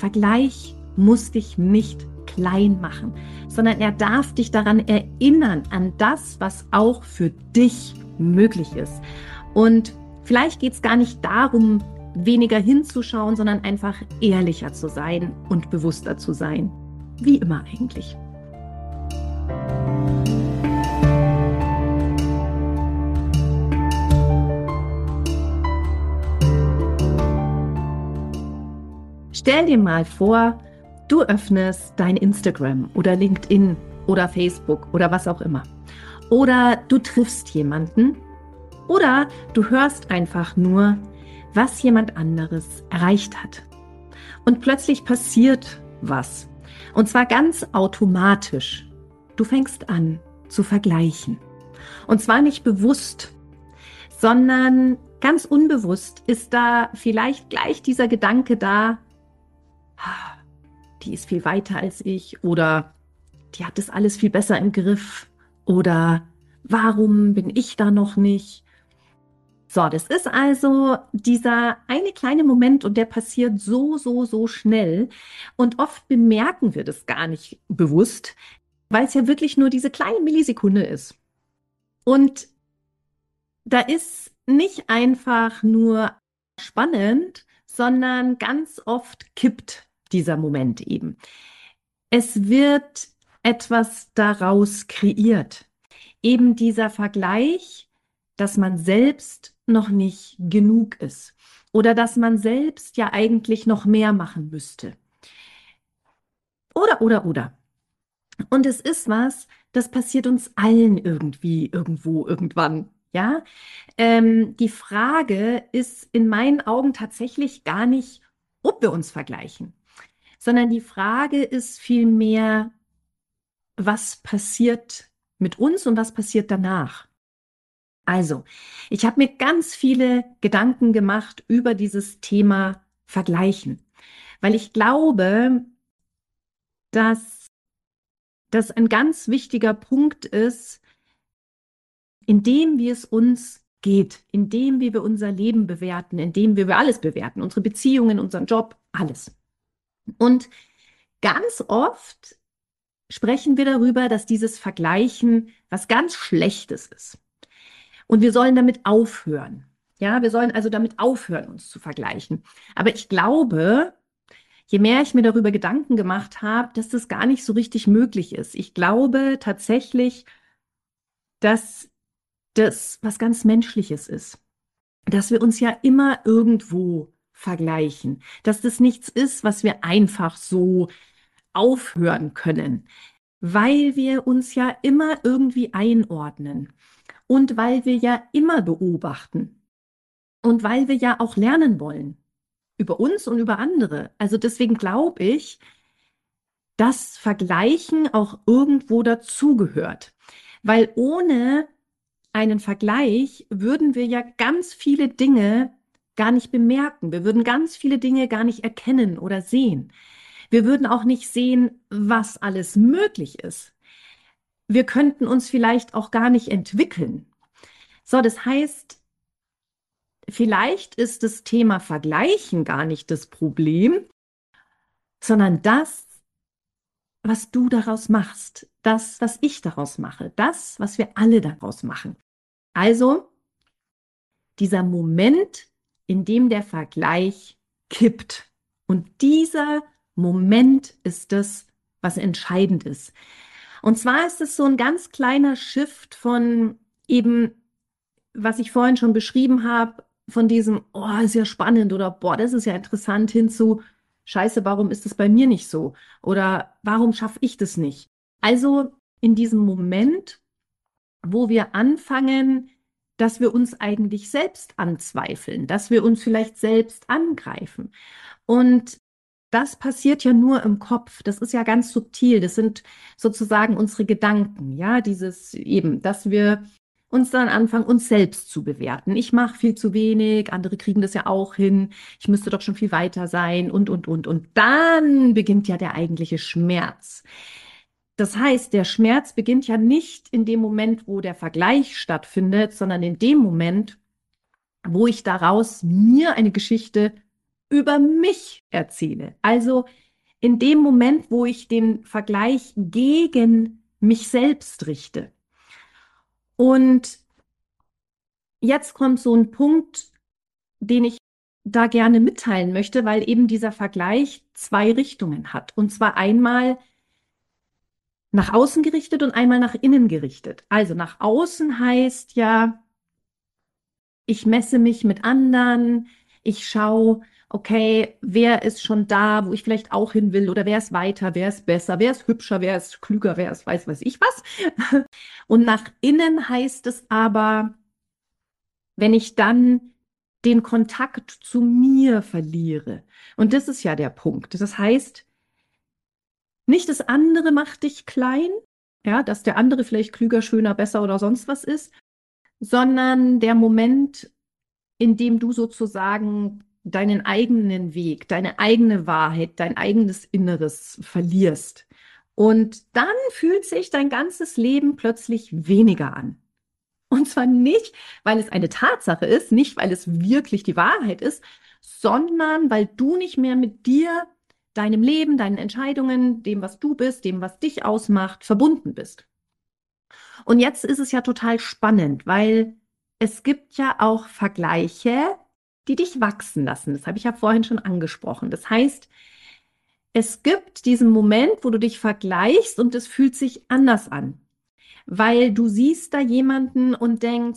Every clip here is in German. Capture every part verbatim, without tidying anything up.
Vergleich muss dich nicht klein machen, sondern er darf dich daran erinnern, an das, was auch für dich möglich ist. Und vielleicht geht es gar nicht darum, weniger hinzuschauen, sondern einfach ehrlicher zu sein und bewusster zu sein. Wie immer eigentlich. Stell dir mal vor, du öffnest dein Instagram oder LinkedIn oder Facebook oder was auch immer. Oder du triffst jemanden oder du hörst einfach nur, was jemand anderes erreicht hat. Und plötzlich passiert was. Und zwar ganz automatisch. Du fängst an zu vergleichen. Und zwar nicht bewusst, sondern ganz unbewusst ist da vielleicht gleich dieser Gedanke da, die ist viel weiter als ich oder die hat das alles viel besser im Griff oder warum bin ich da noch nicht? So, das ist also dieser eine kleine Moment und der passiert so, so, so schnell und oft bemerken wir das gar nicht bewusst, weil es ja wirklich nur diese kleine Millisekunde ist. Und da ist nicht einfach nur spannend, sondern ganz oft kippt dieser Moment eben. Es wird etwas daraus kreiert. Eben dieser Vergleich, dass man selbst noch nicht genug ist oder dass man selbst ja eigentlich noch mehr machen müsste. Oder, oder, oder. Und es ist was, das passiert uns allen irgendwie, irgendwo, irgendwann. Ja, ähm, die Frage ist in meinen Augen tatsächlich gar nicht, ob wir uns vergleichen, sondern die Frage ist vielmehr, was passiert mit uns und was passiert danach? Also, ich habe mir ganz viele Gedanken gemacht über dieses Thema Vergleichen, weil ich glaube, dass das ein ganz wichtiger Punkt ist, in dem, wie es uns geht, in dem, wie wir unser Leben bewerten, in dem, wie wir alles bewerten, unsere Beziehungen, unseren Job, alles. Und ganz oft sprechen wir darüber, dass dieses Vergleichen was ganz Schlechtes ist. Und wir sollen damit aufhören. Ja, wir sollen also damit aufhören, uns zu vergleichen. Aber ich glaube, je mehr ich mir darüber Gedanken gemacht habe, dass das gar nicht so richtig möglich ist. Ich glaube tatsächlich, dass das was ganz Menschliches ist. Dass wir uns ja immer irgendwo vergleichen. Dass das nichts ist, was wir einfach so aufhören können. Weil wir uns ja immer irgendwie einordnen. Und weil wir ja immer beobachten. Und weil wir ja auch lernen wollen. Über uns und über andere. Also deswegen glaube ich, dass Vergleichen auch irgendwo dazugehört. Weil ohne einen Vergleich würden wir ja ganz viele Dinge gar nicht bemerken. Wir würden ganz viele Dinge gar nicht erkennen oder sehen. Wir würden auch nicht sehen, was alles möglich ist. Wir könnten uns vielleicht auch gar nicht entwickeln. So, das heißt, vielleicht ist das Thema Vergleichen gar nicht das Problem, sondern das, was du daraus machst, das, was ich daraus mache, das, was wir alle daraus machen. Also dieser Moment, in dem der Vergleich kippt. Und dieser Moment ist das, was entscheidend ist. Und zwar ist es so ein ganz kleiner Shift von eben, was ich vorhin schon beschrieben habe, von diesem, oh, ist ja spannend oder boah, das ist ja interessant, hin zu, Scheiße, warum ist das bei mir nicht so? Oder warum schaffe ich das nicht? Also in diesem Moment, wo wir anfangen, dass wir uns eigentlich selbst anzweifeln, dass wir uns vielleicht selbst angreifen. Und das passiert ja nur im Kopf. Das ist ja ganz subtil. Das sind sozusagen unsere Gedanken, ja, dieses eben, dass wir uns dann anfangen, uns selbst zu bewerten. Ich mache viel zu wenig, andere kriegen das ja auch hin. Ich müsste doch schon viel weiter sein und, und, und. Und dann beginnt ja der eigentliche Schmerz. Das heißt, der Schmerz beginnt ja nicht in dem Moment, wo der Vergleich stattfindet, sondern in dem Moment, wo ich daraus mir eine Geschichte über mich erzähle. Also in dem Moment, wo ich den Vergleich gegen mich selbst richte. Und jetzt kommt so ein Punkt, den ich da gerne mitteilen möchte, weil eben dieser Vergleich zwei Richtungen hat. Und zwar einmal nach außen gerichtet und einmal nach innen gerichtet. Also nach außen heißt ja, ich messe mich mit anderen, ich schaue, okay, wer ist schon da, wo ich vielleicht auch hin will oder wer ist weiter, wer ist besser, wer ist hübscher, wer ist klüger, wer ist weiß, weiß ich was. Und nach innen heißt es aber, wenn ich dann den Kontakt zu mir verliere. Und das ist ja der Punkt. Das heißt, nicht das andere macht dich klein, ja, dass der andere vielleicht klüger, schöner, besser oder sonst was ist, sondern der Moment, in dem du sozusagen deinen eigenen Weg, deine eigene Wahrheit, dein eigenes Inneres verlierst. Und dann fühlt sich dein ganzes Leben plötzlich weniger an. Und zwar nicht, weil es eine Tatsache ist, nicht, weil es wirklich die Wahrheit ist, sondern weil du nicht mehr mit dir, deinem Leben, deinen Entscheidungen, dem, was du bist, dem, was dich ausmacht, verbunden bist. Und jetzt ist es ja total spannend, weil es gibt ja auch Vergleiche, die dich wachsen lassen. Das habe ich ja vorhin schon angesprochen. Das heißt, es gibt diesen Moment, wo du dich vergleichst und es fühlt sich anders an, weil du siehst da jemanden und denkst,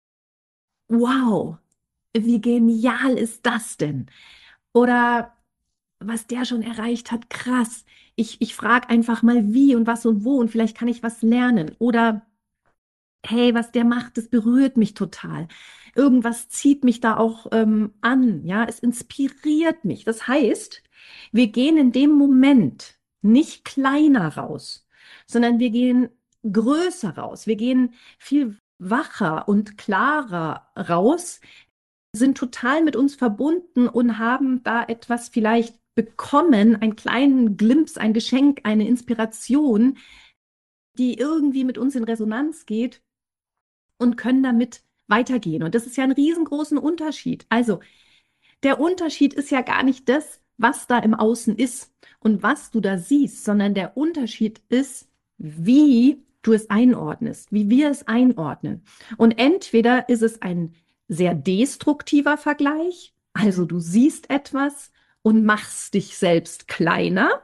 wow, wie genial ist das denn? Oder was der schon erreicht hat, krass. Ich, ich frage einfach mal wie und was und wo und vielleicht kann ich was lernen. Oder hey, was der macht, das berührt mich total. Irgendwas zieht mich da auch ähm, an, ja, es inspiriert mich. Das heißt, wir gehen in dem Moment nicht kleiner raus, sondern wir gehen größer raus. Wir gehen viel wacher und klarer raus, sind total mit uns verbunden und haben da etwas vielleicht bekommen, einen kleinen Glimpse, ein Geschenk, eine Inspiration, die irgendwie mit uns in Resonanz geht und können damit weitergehen. Und das ist ja ein riesengroßen Unterschied. Also der Unterschied ist ja gar nicht das, was da im Außen ist und was du da siehst, sondern der Unterschied ist, wie du es einordnest, wie wir es einordnen. Und entweder ist es ein sehr destruktiver Vergleich, also du siehst etwas und machst dich selbst kleiner,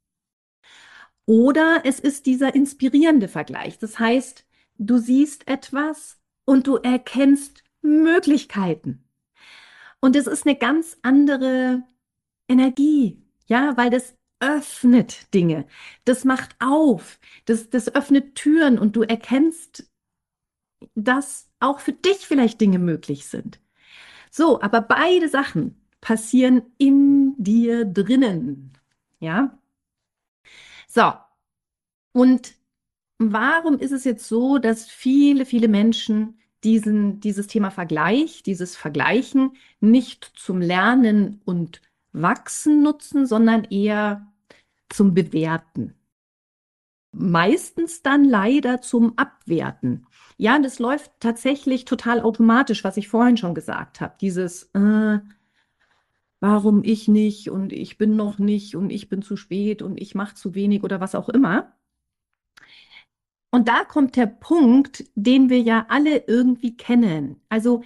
oder es ist dieser inspirierende Vergleich. Das heißt, du siehst etwas und du erkennst Möglichkeiten. Und es ist eine ganz andere Energie, ja, weil das öffnet Dinge, das macht auf, das, das öffnet Türen und du erkennst, dass auch für dich vielleicht Dinge möglich sind. So, aber beide Sachen passieren in dir drinnen, ja. So, und warum ist es jetzt so, dass viele, viele Menschen diesen, dieses Thema Vergleich, dieses Vergleichen nicht zum Lernen und Wachsen nutzen, sondern eher zum Bewerten? Meistens dann leider zum Abwerten. Ja, das läuft tatsächlich total automatisch, was ich vorhin schon gesagt habe. Dieses, äh, warum ich nicht und ich bin noch nicht und ich bin zu spät und ich mache zu wenig oder was auch immer. Und da kommt der Punkt, den wir ja alle irgendwie kennen. Also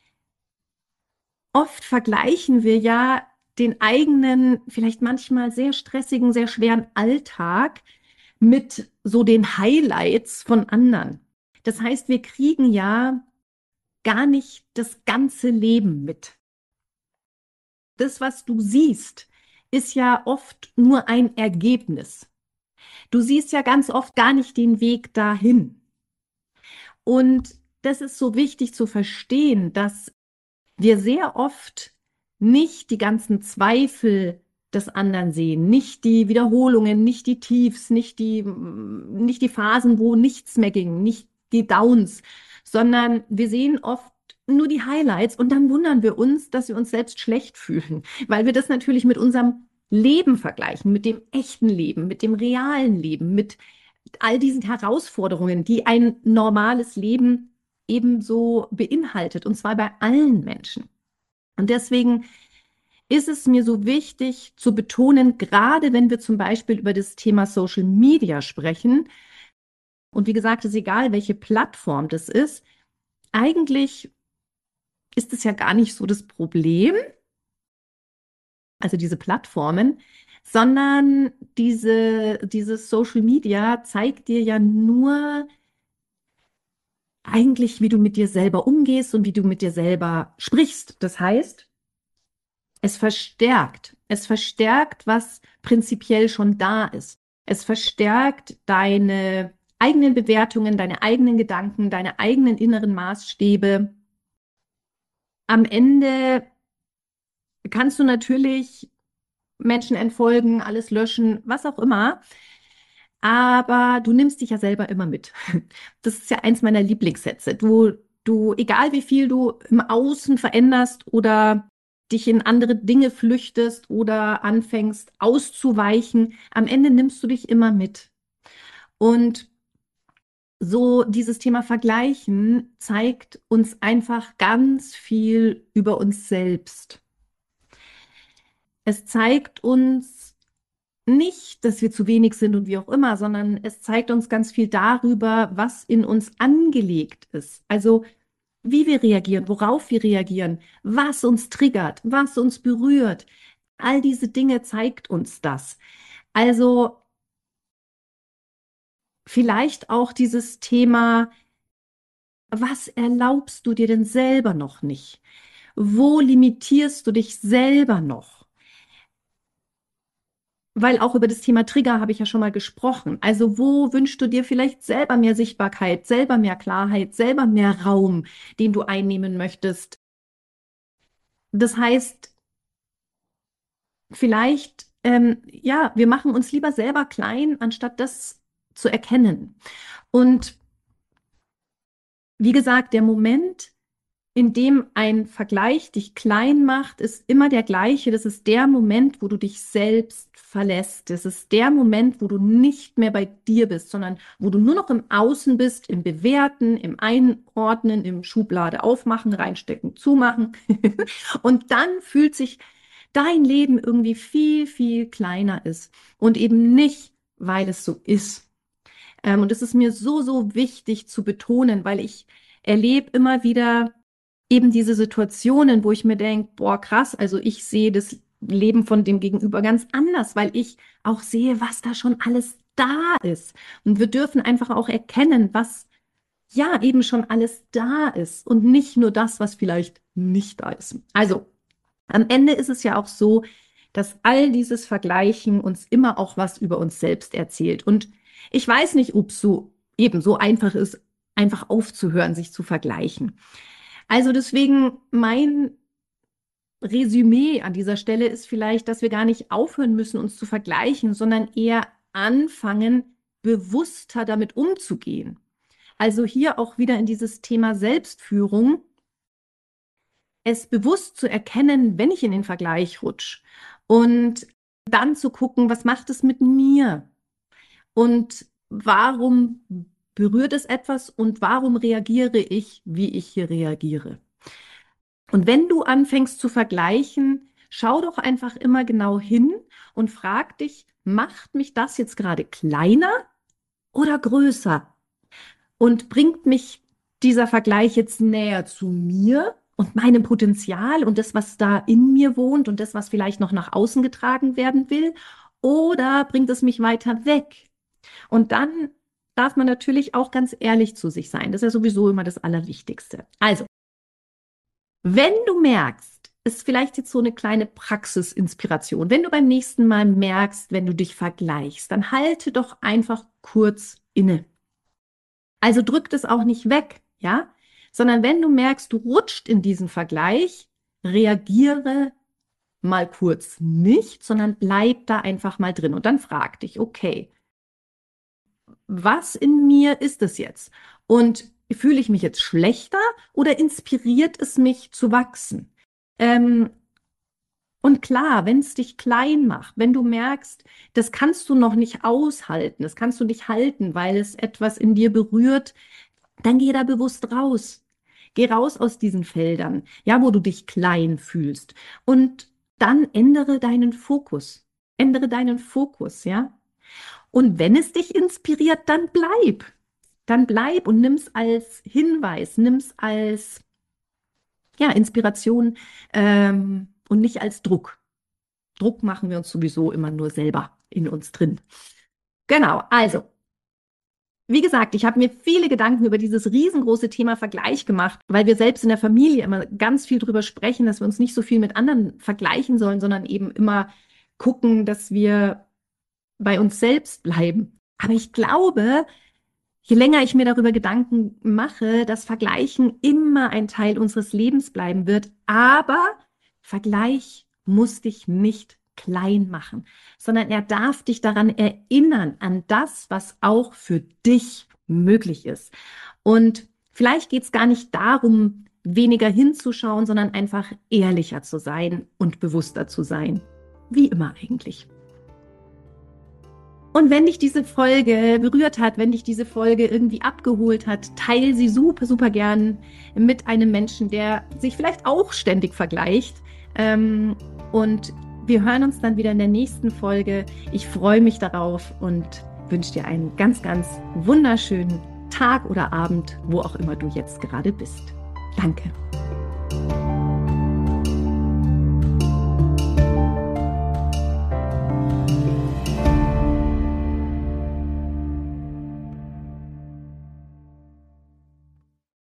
oft vergleichen wir ja den eigenen, vielleicht manchmal sehr stressigen, sehr schweren Alltag mit so den Highlights von anderen. Das heißt, wir kriegen ja gar nicht das ganze Leben mit. Das, was du siehst, ist ja oft nur ein Ergebnis. Du siehst ja ganz oft gar nicht den Weg dahin. Und das ist so wichtig zu verstehen, dass wir sehr oft nicht die ganzen Zweifel des anderen sehen, nicht die Wiederholungen, nicht die Tiefs, nicht die, nicht die Phasen, wo nichts mehr ging, nicht die Downs, sondern wir sehen oft nur die Highlights und dann wundern wir uns, dass wir uns selbst schlecht fühlen, weil wir das natürlich mit unserem Leben vergleichen, mit dem echten Leben, mit dem realen Leben, mit all diesen Herausforderungen, die ein normales Leben ebenso beinhaltet, und zwar bei allen Menschen. Und deswegen ist es mir so wichtig zu betonen, gerade wenn wir zum Beispiel über das Thema Social Media sprechen, und wie gesagt, es ist egal, welche Plattform das ist, eigentlich ist es ja gar nicht so das Problem, also diese Plattformen, sondern diese, dieses Social Media zeigt dir ja nur eigentlich, wie du mit dir selber umgehst und wie du mit dir selber sprichst. Das heißt, es verstärkt, es verstärkt, was prinzipiell schon da ist. Es verstärkt deine eigenen Bewertungen, deine eigenen Gedanken, deine eigenen inneren Maßstäbe. Am Ende kannst du natürlich Menschen entfolgen, alles löschen, was auch immer. Aber du nimmst dich ja selber immer mit. Das ist ja eins meiner Lieblingssätze. Du, du, egal wie viel du im Außen veränderst oder dich in andere Dinge flüchtest oder anfängst auszuweichen, am Ende nimmst du dich immer mit. Und so dieses Thema Vergleichen zeigt uns einfach ganz viel über uns selbst. Es zeigt uns nicht, dass wir zu wenig sind und wie auch immer, sondern es zeigt uns ganz viel darüber, was in uns angelegt ist. Also wie wir reagieren, worauf wir reagieren, was uns triggert, was uns berührt. All diese Dinge zeigt uns das. Also vielleicht auch dieses Thema, was erlaubst du dir denn selber noch nicht? Wo limitierst du dich selber noch? Weil auch über das Thema Trigger habe ich ja schon mal gesprochen. Also wo wünschst du dir vielleicht selber mehr Sichtbarkeit, selber mehr Klarheit, selber mehr Raum, den du einnehmen möchtest? Das heißt, vielleicht, ähm, ja, wir machen uns lieber selber klein, anstatt das zu erkennen. Und wie gesagt, der Moment, in dem ein Vergleich dich klein macht, ist immer der gleiche. Das ist der Moment, wo du dich selbst verlässt. Das ist der Moment, wo du nicht mehr bei dir bist, sondern wo du nur noch im Außen bist, im Bewerten, im Einordnen, im Schublade aufmachen, reinstecken, zumachen. Und dann fühlt sich dein Leben irgendwie viel, viel kleiner ist und eben nicht, weil es so ist. Ähm, und es ist mir so, so wichtig zu betonen, weil ich erlebe immer wieder eben diese Situationen, wo ich mir denke, boah, krass, also ich sehe das Leben von dem Gegenüber ganz anders, weil ich auch sehe, was da schon alles da ist. Und wir dürfen einfach auch erkennen, was ja eben schon alles da ist und nicht nur das, was vielleicht nicht da ist. Also am Ende ist es ja auch so, dass all dieses Vergleichen uns immer auch was über uns selbst erzählt. Und ich weiß nicht, ob es so eben so einfach ist, einfach aufzuhören, sich zu vergleichen. Also deswegen mein Resümee an dieser Stelle ist vielleicht, dass wir gar nicht aufhören müssen, uns zu vergleichen, sondern eher anfangen, bewusster damit umzugehen. Also hier auch wieder in dieses Thema Selbstführung, es bewusst zu erkennen, wenn ich in den Vergleich rutsche und dann zu gucken, was macht es mit mir und warum berührt es etwas und warum reagiere ich, wie ich hier reagiere. Und wenn du anfängst zu vergleichen, schau doch einfach immer genau hin und frag dich, macht mich das jetzt gerade kleiner oder größer? Und bringt mich dieser Vergleich jetzt näher zu mir und meinem Potenzial und das, was da in mir wohnt und das, was vielleicht noch nach außen getragen werden will? Oder bringt es mich weiter weg? Und dann darf man natürlich auch ganz ehrlich zu sich sein. Das ist ja sowieso immer das Allerwichtigste. Also, wenn du merkst, ist vielleicht jetzt so eine kleine Praxisinspiration, wenn du beim nächsten Mal merkst, wenn du dich vergleichst, dann halte doch einfach kurz inne. Also drück das auch nicht weg, ja, sondern wenn du merkst, du rutscht in diesen Vergleich, reagiere mal kurz nicht, sondern bleib da einfach mal drin und dann frag dich, okay, was in mir ist es jetzt? Und fühle ich mich jetzt schlechter oder inspiriert es mich zu wachsen? Ähm, und klar, wenn es dich klein macht, wenn du merkst, das kannst du noch nicht aushalten, das kannst du nicht halten, weil es etwas in dir berührt, dann geh da bewusst raus. Geh raus aus diesen Feldern, ja, wo du dich klein fühlst. Und dann ändere deinen Fokus. Ändere deinen Fokus, ja? Und wenn es dich inspiriert, dann bleib. Dann bleib und nimm's als Hinweis, nimm's als ja, Inspiration ähm, und nicht als Druck. Druck machen wir uns sowieso immer nur selber in uns drin. Genau, also, wie gesagt, ich habe mir viele Gedanken über dieses riesengroße Thema Vergleich gemacht, weil wir selbst in der Familie immer ganz viel drüber sprechen, dass wir uns nicht so viel mit anderen vergleichen sollen, sondern eben immer gucken, dass wir bei uns selbst bleiben. Aber ich glaube, je länger ich mir darüber Gedanken mache, dass Vergleichen immer ein Teil unseres Lebens bleiben wird, aber Vergleich muss dich nicht klein machen, sondern er darf dich daran erinnern, an das, was auch für dich möglich ist. Und vielleicht geht es gar nicht darum, weniger hinzuschauen, sondern einfach ehrlicher zu sein und bewusster zu sein. Wie immer eigentlich. Und wenn dich diese Folge berührt hat, wenn dich diese Folge irgendwie abgeholt hat, teile sie super, super gern mit einem Menschen, der sich vielleicht auch ständig vergleicht. Ähm, und wir hören uns dann wieder in der nächsten Folge. Ich freue mich darauf und wünsche dir einen ganz, ganz wunderschönen Tag oder Abend, wo auch immer du jetzt gerade bist. Danke.